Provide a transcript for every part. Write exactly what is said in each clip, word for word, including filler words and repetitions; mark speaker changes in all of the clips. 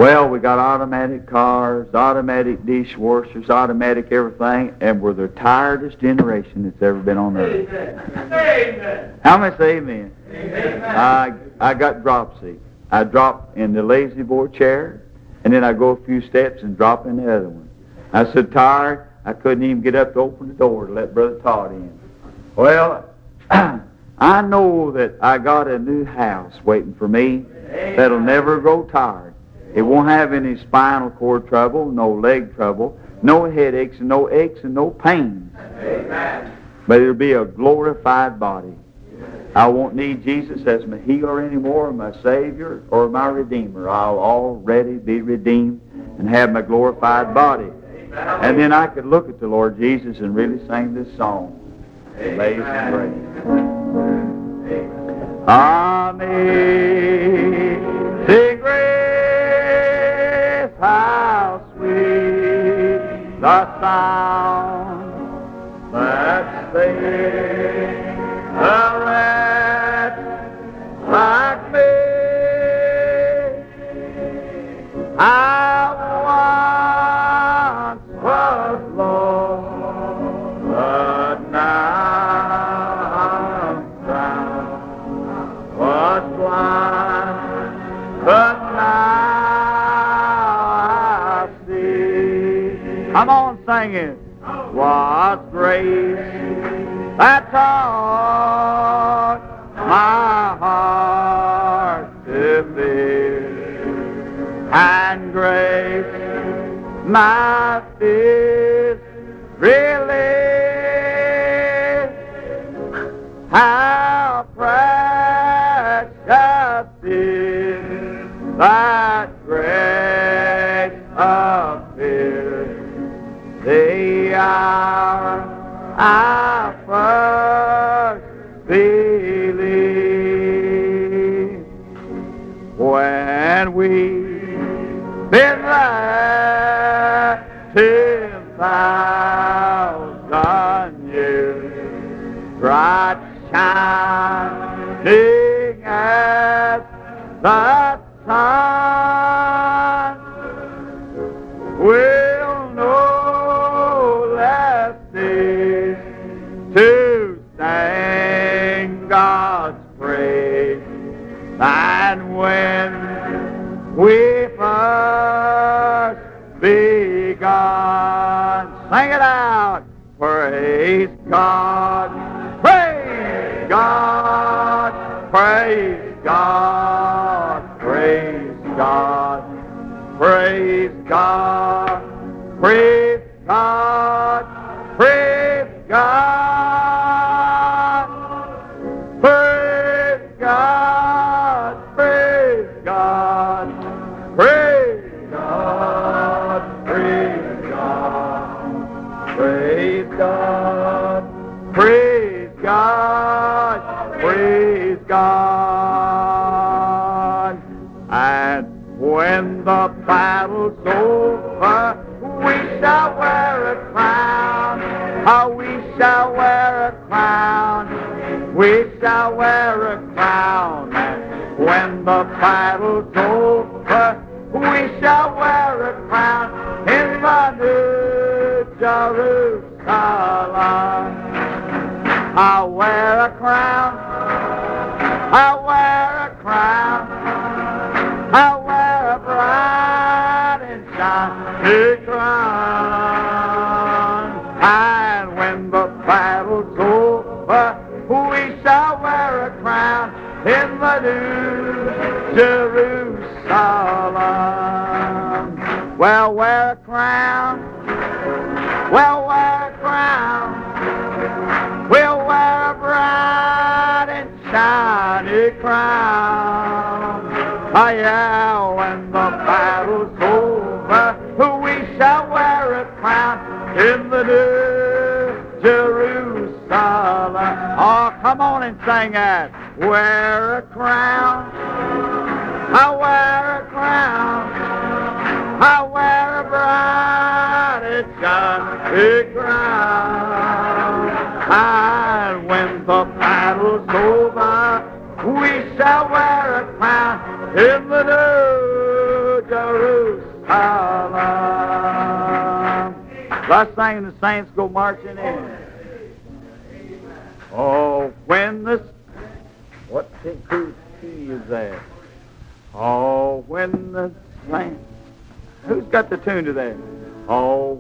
Speaker 1: Well, we got automatic cars, automatic dishwashers, automatic everything, and we're the tiredest generation that's ever been on earth.
Speaker 2: Amen.
Speaker 1: How many say amen?
Speaker 2: Amen.
Speaker 1: I, I got dropsy. I drop in the lazy boy chair, and then I go a few steps and drop in the other one. I was so tired, I couldn't even get up to open the door to let Brother Todd in. Well, I know that I got a new house waiting for me that'll never grow tired. It won't have any spinal cord trouble, no leg trouble, no headaches, and no aches, and no pains.
Speaker 2: Amen.
Speaker 1: But it'll be a glorified body. I won't need Jesus as my healer anymore, or my Savior, or my Redeemer. I'll already be redeemed and have my glorified body. And then I could look at the Lord Jesus and really sing this song. Amazing grace. Amazing grace, how sweet the sound that saved a wretch like me. I once was lost, but now I'm found. Was blind, but now I see. Come on, sing it. What grace that taught my heart to fear, and grace my fears relieved. How precious is that grace appeared the hour I first believed, when we've been there ten thousand years, bright shining as the sun, we'll know less days to sing God's praise than when we first begun. Sing it out. Praise God, praise God, praise God, praise God, praise God, praise God, praise God, praise God, praise God, praise God, praise God, praise God, praise God, praise God. And when the battle's over, we shall wear a crown. How we shall wear a crown. We shall wear a crown. And when the battle's over, we shall wear a crown in the New Jerusalem. I'll wear a crown. I'll wear a crown. I'll wear a bright and shiny crown. And when the battle's over, we shall wear a crown in the New Jerusalem. Well, wear a crown. Well, wear a crown. We'll wear a bright and shiny crown. Ah, yeah, when the battle's over, we shall wear a crown in the New Jerusalem. Oh, come on and sing that. Wear a crown. I wear a crown. I wear a bright and shiny crown. And when the battle's over, we shall wear a crown in the New Jerusalem. Jerusalem. Let's sing, the saints go marching in. Oh, when the... What key is that? Oh, when the saints... Who's got the tune to that? Oh,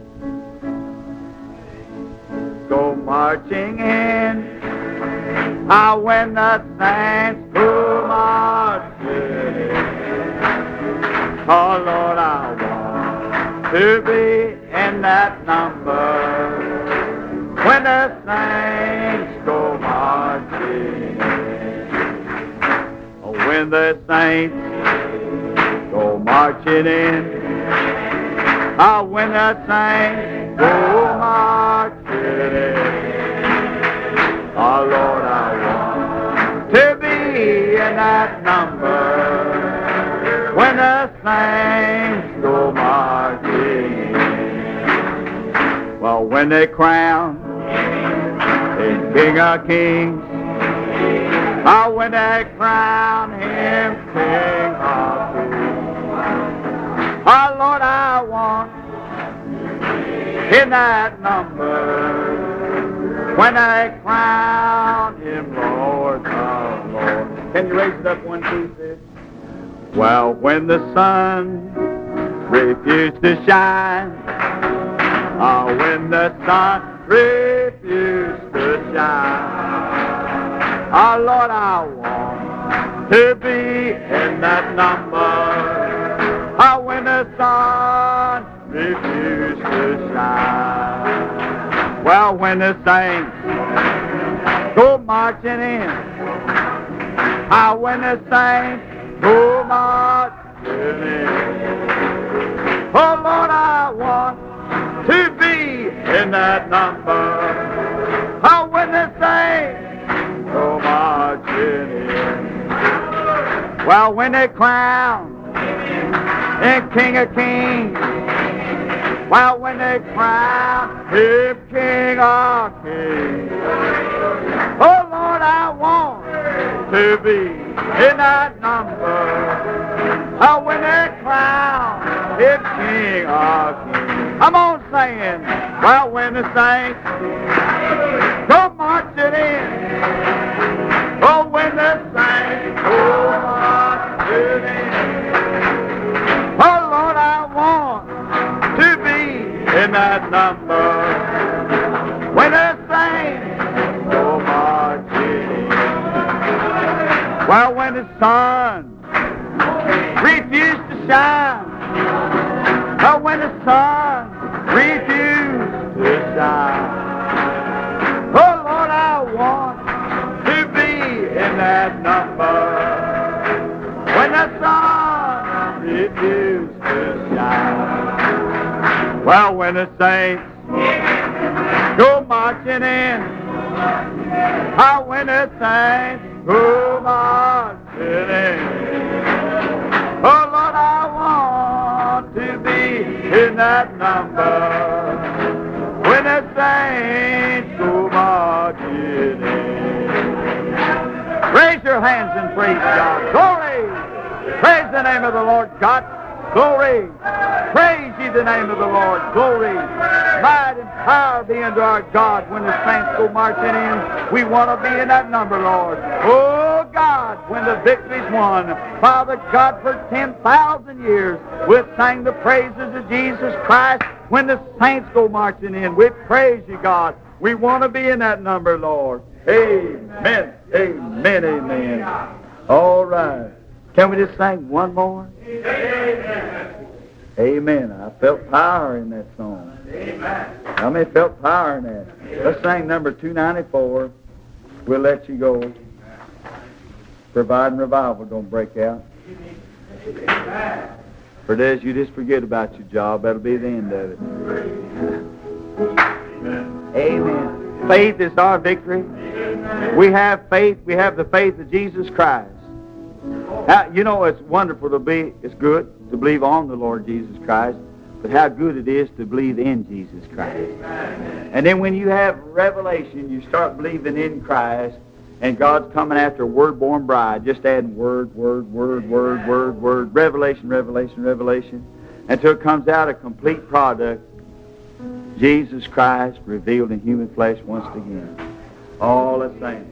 Speaker 1: go marching in. Ah, when the saints go marching in. Oh, Lord, I want to be in that number. When the saints go marching in. Oh, when the saints go marching in. Ah, when the saints go marching in. Oh, Lord, I want to be in that number. When the saints go marching in. Well, when they crown Him King of Kings. Oh, when they crown Him King of Kings. Oh, Lord, I want in that number. When they crown Him Lord of Lords. Can you raise it up one piece? Well, when the sun refused to shine. Oh, when the sun refused to shine. Oh, Lord, I want to be in that number. Oh, when the sun refused to shine. Well, when the saints go marching in. Oh, when the saints go marching in. Oh, Lord, I want to be in that number. Oh, when the saints go marching in. Well, when they crown Him King of Kings. Well, when they crown Him King of Kings. Oh, Lord, I want to be in that number. Oh, when they crown Him King of Kings. I'm on saying, well, when the saints go marching in. Oh, when the saints go marching in. Oh, Lord, I want to be in that number. When the saints go marching in. Well, when the sun refused to shine. Oh, when the sun refused to shine. Oh, Lord, I want to be in that number. When the sun refused to shine. Well, when the saints go marching in. Oh, when the saints go marching in. Oh, Lord, I want to be in that number. When the saints go marching in. Raise your hands and praise God. Glory! Praise the name of the Lord God. Glory! Praise ye the name of the Lord. Glory! Might and power be unto our God when the saints go marching in. We want to be in that number, Lord. Oh, God, when the victory's won. Father God, for ten thousand years, we'll sing the praises of Jesus Christ when the saints go marching in. We praise you, God. We want to be in that number, Lord. Amen. Amen. Amen. All right. Can we just sing one more? Amen. Amen. I felt power in that song. Amen. How many felt power in that? Let's sing number two ninety-four. We'll let you go. Providing revival don't break out. Amen. For this, you just forget about your job. That'll be the end of it. Amen. Amen. Faith is our victory. Amen. We have faith. We have the faith of Jesus Christ. Now, you know, it's wonderful to be, it's good to believe on the Lord Jesus Christ, but how good it is to believe in Jesus Christ. Amen. And then when you have revelation, you start believing in Christ, and God's coming after a word-born bride, just adding word, word, word, word, word, word, revelation, revelation, revelation. until it comes out a complete product. Jesus Christ revealed in human flesh once again. All the same.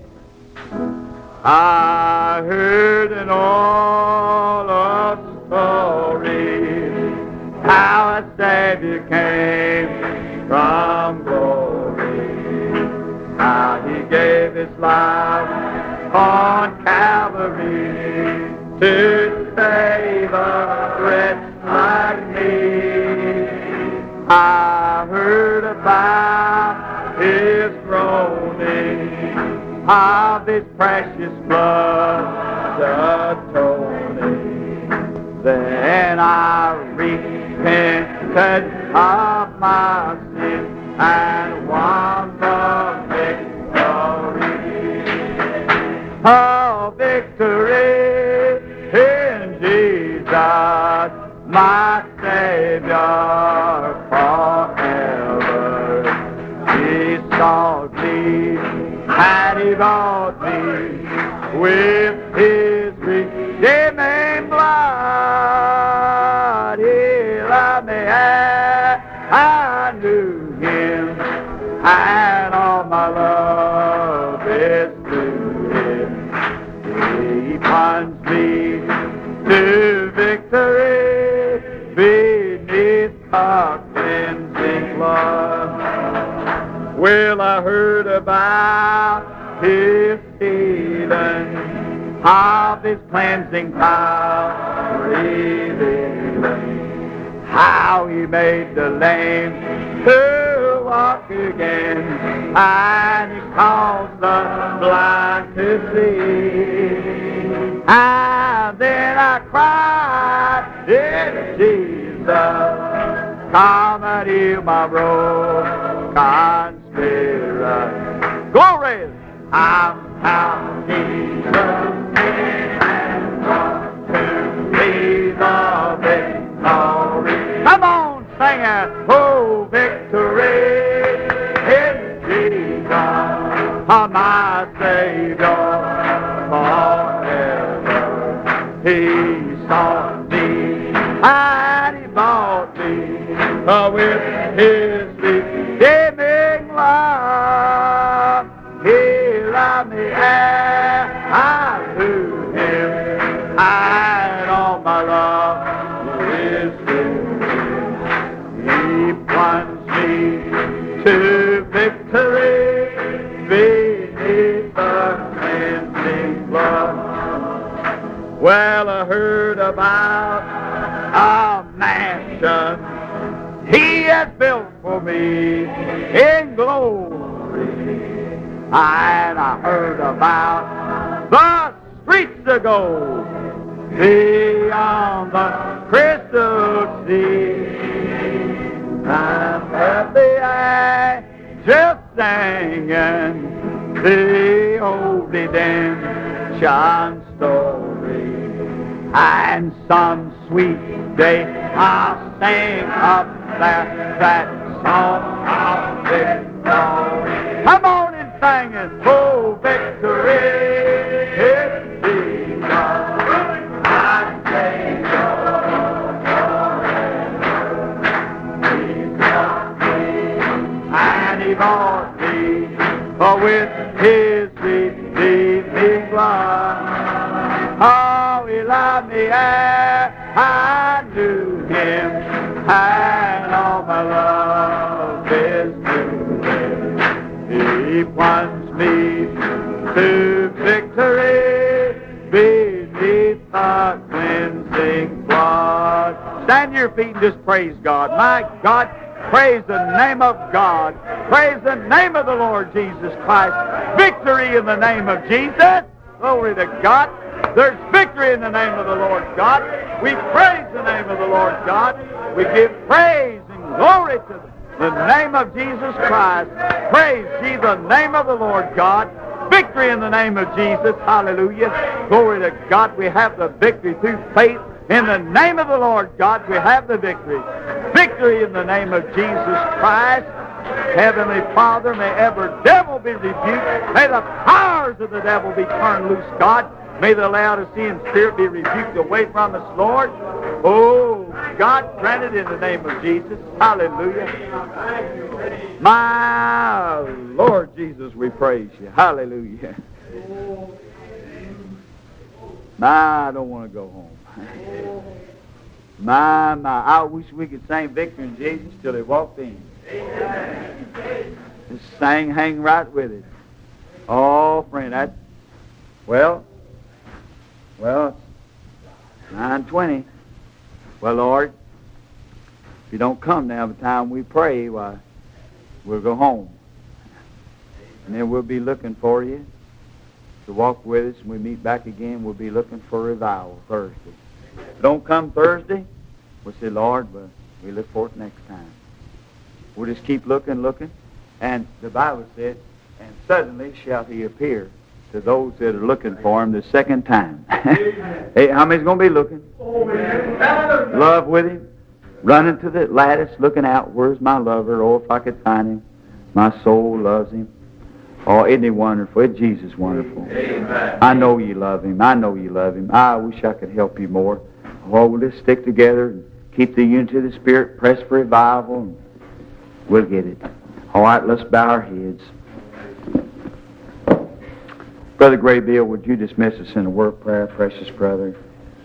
Speaker 1: I heard an all of story, how a Savior came from glory, how he gave his life on Calvary to save a wretch like me. I heard about his groaning, of his precious blood atoning. Then I repented of my sin and won the victory. Oh, victory in Jesus, my Savior forever. He sought me and he bought me with his redeeming blood. He loved me and I knew him, and all my love is to him. He plunged me to victory beneath a cleansing blood. Well, I heard about his healing, of his cleansing power revealing, how he made the lame to walk again, and he caused the blind to see. And then I cried, in Jesus, come and heal my broken spirit. Glory! I'm found Jesus and brought to me the victory. Come on, sing it! Oh, victory in Jesus, my Savior forever. He sought me and he bought me uh, with his redeeming love. He loved me and I knew him, and all my love is in him. He plunged me to victory beneath the cleansing blood. Well, I heard about a mansion he has built for me in glory, and I heard about the streets of gold beyond the crystal sea, and heard the angels singing the old redemption story, and some sweet day I'll sing up there that song of victory. Come on and sing it. Oh, victory is Jesus, my Savior forever. He bought me and he bought me oh, with his redeeming blood. Oh, he loved me and I knew him, and all my love is to him. He plunged me to victory beneath the cleansing blood. Stand to your feet and just praise God. My God, praise the name of God. Praise the name of the Lord Jesus Christ. Victory in the name of Jesus. Glory to God. There's victory in the name of the Lord God. We praise the name of the Lord God. We give praise and glory to the name of Jesus Christ. Praise ye the name of the Lord God. Victory in the name of Jesus. Hallelujah. Glory to God. We have the victory through faith. In the name of the Lord God, we have the victory. Victory in the name of Jesus Christ. Heavenly Father, may every devil be rebuked. May the powers of the devil be turned loose, God. May the Laodicean spirit be rebuked away from us, Lord. Oh, God, grant it in the name of Jesus. Hallelujah. My Lord Jesus, we praise you. Hallelujah. My, I don't want to go home. My, my, I wish we could sing Victory in Jesus till they walked in. Just sang, hang right with it. Oh, friend, that, well, well, nine twenty. Well, Lord, if you don't come now by the time we pray, why, we'll go home. And then we'll be looking for you to walk with us. When we meet back again, we'll be looking for revival Thursday. If you don't come Thursday, we'll say, Lord, but we look for it next time. We'll just keep looking, looking. And the Bible said, and suddenly shall he appear to those that are looking for him the second time. Hey, how many's going to be looking? Love with him. Running to the lattice, looking out. Where's my lover? Oh, if I could find him. My soul loves him. Oh, isn't he wonderful? Isn't Jesus wonderful? Amen. I know you love him. I know you love him. I wish I could help you more. Oh, we'll just stick together and keep the unity of the Spirit, press for revival, and we'll get it. All right, let's bow our heads. Brother Graybill, would you dismiss us in a word of prayer, precious brother?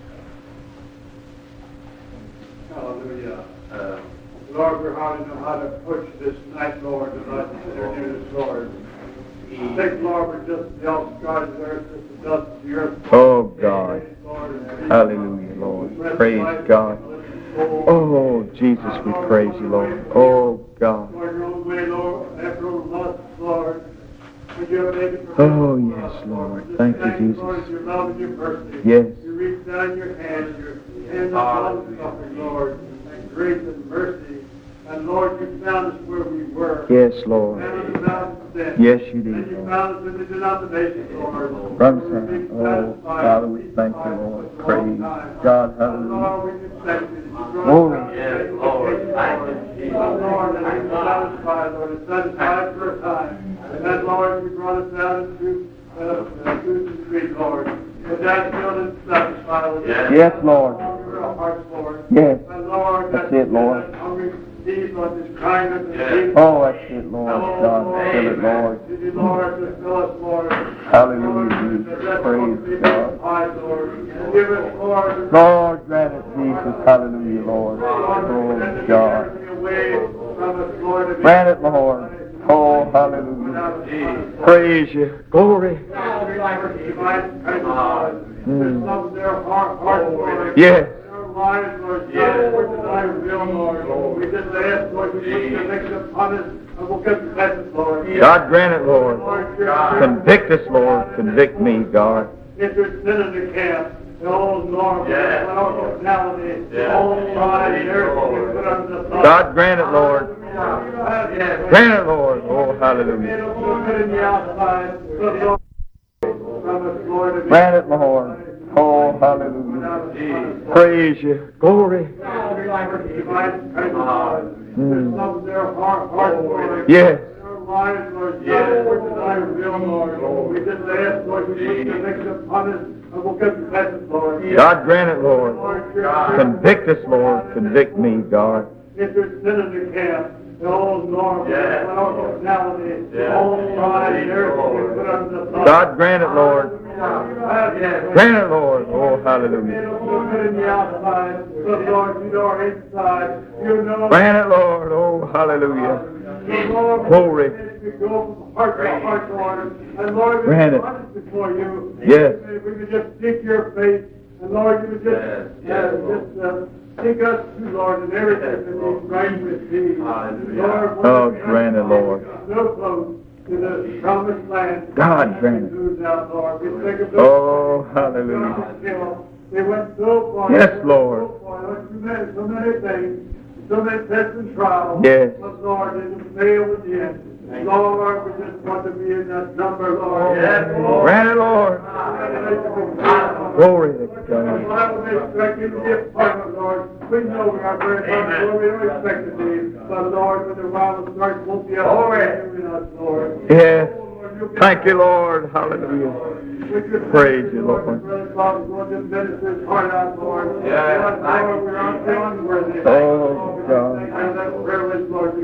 Speaker 3: Hallelujah. Uh, Lord, we hardly know how to push this night, Lord, and not to introduce this, Lord. Take, Lord, we're just the outstretched earth, just the dust of the earth.
Speaker 1: Oh, God. Hallelujah, Lord. Praise God. Oh, Jesus, we praise you, Lord. Oh, God.
Speaker 3: Lord, your own way, Lord, after all us, Lord.
Speaker 1: Oh, yes, Lord. Thank you, Jesus.
Speaker 3: Lord, your love and your mercy.
Speaker 1: Yes.
Speaker 3: You reach down your hand, your hand of suffering, Lord, and grace and mercy. And Lord, you found us where we were.
Speaker 1: Yes, Lord.
Speaker 3: And you found us then.
Speaker 1: Yes, you did.
Speaker 3: And you found us in the denomination, Lord.
Speaker 1: From sin. Oh, Father, we thank you, Lord. Praise God. Hallelujah.
Speaker 3: Lord, we just thank you.
Speaker 1: Glory.
Speaker 3: Yes, Lord. Thank you, Lord, and you satisfied, Lord, and satisfied for a time. And then, Lord, you brought us out into uh, uh, the street, Lord. But that still didn't satisfy, Lord.
Speaker 1: Yes, yes Lord.
Speaker 3: Our hearts, Lord.
Speaker 1: Yes.
Speaker 3: And Lord,
Speaker 1: that's it, Lord.
Speaker 3: That hungry deed, Lord, this kindness and
Speaker 1: yes. Oh, that's it, Lord. God, fill it, Lord.
Speaker 3: Did you, Lord, to fill us, Lord.
Speaker 1: Hallelujah, Jesus. Praise God.
Speaker 3: Lord. Give us, Lord.
Speaker 1: Lord, grant it, Jesus. Hallelujah, Lord. Oh, God. Grant it, Lord. Oh, hallelujah. Praise you. Glory. Mm. Yes. God grant it, Lord. Convict us, Lord. Convict me, God.
Speaker 3: If there's sin in the camp, the old normal, the old personality, the old pride, and everything we put under the thumb.
Speaker 1: God grant it, Lord. Grant it, Lord. Oh, hallelujah. Grant it, Lord. Oh, hallelujah. Praise you. Glory. Mm. Yes.
Speaker 3: Yes. We just ask, Lord, you put the next upon us, and we'll confess it, Lord.
Speaker 1: God grant it, Lord. Convict us, Lord. Convict me, God.
Speaker 3: If there's sin in the camp, the old normal, the old personality, the old pride, and everything we put under the thumb.
Speaker 1: God grant it, Lord. Grant it, Lord. Oh, hallelujah. Grant it, Lord. Oh, hallelujah. Glory. Grant it. Yes.
Speaker 3: If we could just seek your face, and Lord, you would just, uh, just uh, seek us too, Lord, and everything that is right with thee. Lord,
Speaker 1: oh, grant it, Lord.
Speaker 3: So close to the promised land.
Speaker 1: God grant it. Oh, hallelujah.
Speaker 3: They went so far.
Speaker 1: Yes, Lord.
Speaker 3: So far. So many, so many things, so many tests and trials.
Speaker 1: Yes.
Speaker 3: But Lord, they just failed at the end. Lord, we just want to be in that number, Lord.
Speaker 1: Yes, Lord. Grant it, Lord. Glory to God.
Speaker 3: Lord, we expect you to be a part of, Lord. We know we are very humble, we don't expect to be. But Lord, when the revival starts, we'll be able to in us, Lord.
Speaker 1: Yes. Thank you, Lord. Hallelujah. Praise you, Lord.
Speaker 3: Yes, Lord, we're unworthy.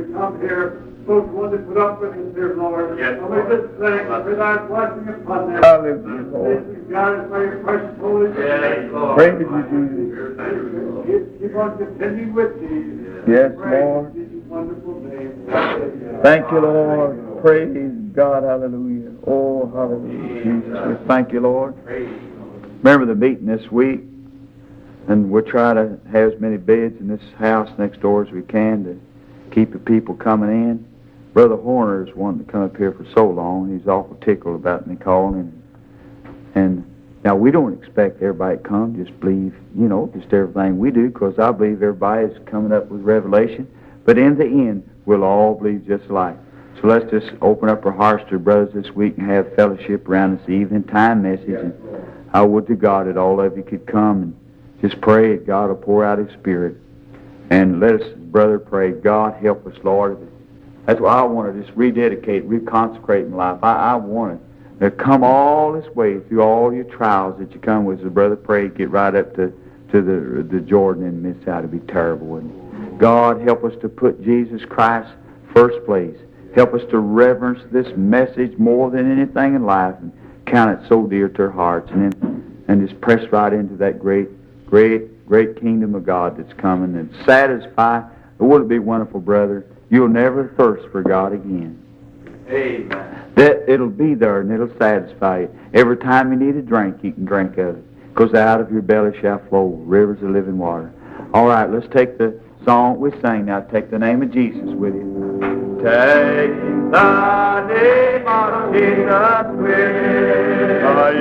Speaker 3: to come here. Those ones that put up with us here, Lord.
Speaker 2: Yes,
Speaker 3: and we just thank you for that blessing upon them.
Speaker 4: Hallelujah, Lord.
Speaker 3: Please guide us by your precious Holy Spirit.
Speaker 2: Yes, Lord.
Speaker 4: Praise you, Jesus.
Speaker 3: Keep, keep on continuing with these.
Speaker 4: Yes,
Speaker 3: Praise
Speaker 4: Lord.
Speaker 3: in Jesus' wonderful name.
Speaker 4: Thank you, Lord. Praise God. Hallelujah. Oh, hallelujah. Jesus, we thank you, Lord.
Speaker 1: Remember the meeting this week, and we'll try to have as many beds in this house next door as we can to keep the people coming in. Brother Horner's wanting to come up here for so long. He's awful tickled about me calling. And now we don't expect everybody to come. Just believe, you know, just everything we do, because I believe everybody's coming up with revelation. But in the end, we'll all believe just alike. So let's just open up our hearts to brothers this week and have fellowship around this evening time message. And I would to God that all of you could come and just pray that God will pour out His Spirit. And let us, brother, pray, God help us, Lord. That's why I want to just rededicate, reconsecrate my life. I, I want to come all this way through all your trials that you come with. So, brother, pray, get right up to, to the the Jordan and miss out. It'd be terrible. And God, help us to put Jesus Christ first place. Help us to reverence this message more than anything in life and count it so dear to our hearts. And then and just press right into that great, great, great kingdom of God that's coming and satisfy. Wouldn't it be wonderful, brother? You'll never thirst for God again.
Speaker 2: Amen.
Speaker 1: That it'll be there and it'll satisfy you. Every time you need a drink, you can drink of it. Because out of your belly shall flow rivers of living water. All right, let's take the song we sang now. Take the name of Jesus with you. Take the name of Jesus with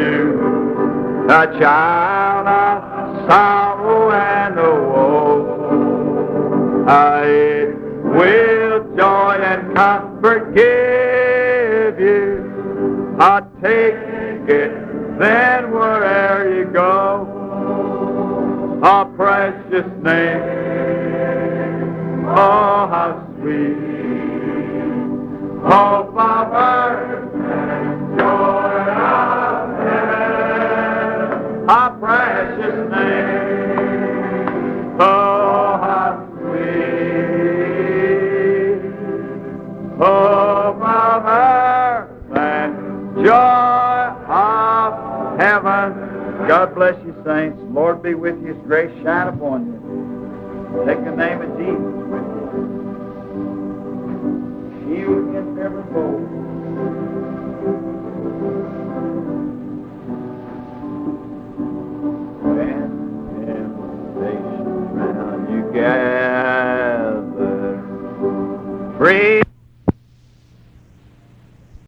Speaker 1: you, a child of sorrow and of woe. I will joy and comfort give you. I take it then where'er you go. A precious name, oh how sweet. Hope of earth and joy of heaven. A precious name, oh how sweet. Hope of earth and joy of heaven. God bless you, saints. Lord be with you. His grace shine upon you. Take the name of Jesus with you. Shield against every foe. When temptation round you gather, free.